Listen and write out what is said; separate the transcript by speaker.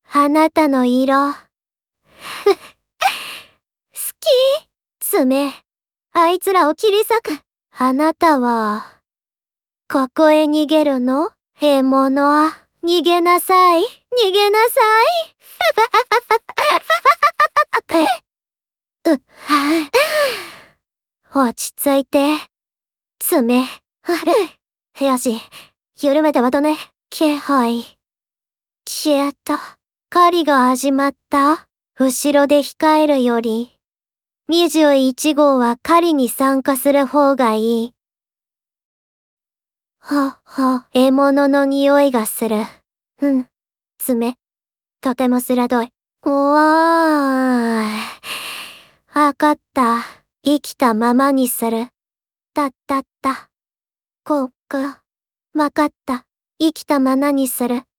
Speaker 1: あなたの色。好き。爪。あいつらを切り裂く。あなたは、ここへ逃げるの？獲物。逃げなさい。逃げなさい。落ち着いて。爪。よし。緩めてはとね。気配。消えた。狩りが始まった。後ろで控えるより、21号は狩りに参加する方がいい。獲物の匂いがする。爪。とても鋭い。わかった。生きたままにする。わかった。生きたままにする。